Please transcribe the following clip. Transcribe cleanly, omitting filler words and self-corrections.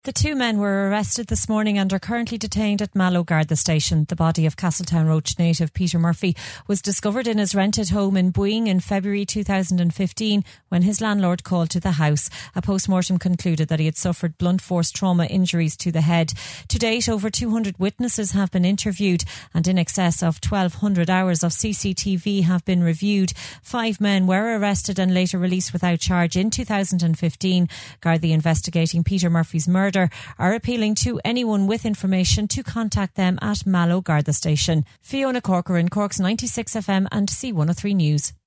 The two men were arrested this morning and are currently detained at Mallow Garda station. The body of Castletown Roach native Peter Murphy was discovered in his rented home in Buing in February 2015 when his landlord called to the house. A post-mortem concluded that he had suffered blunt force trauma injuries to the head. To date, over 200 witnesses have been interviewed and in excess of 1,200 hours of CCTV have been reviewed. 5 men were arrested and later released without charge in 2015. Gardaí investigating Peter Murphy's murder are appealing to anyone with information to contact them at Mallow Garda station. Fiona Corcoran, Cork's 96 FM and C103 News.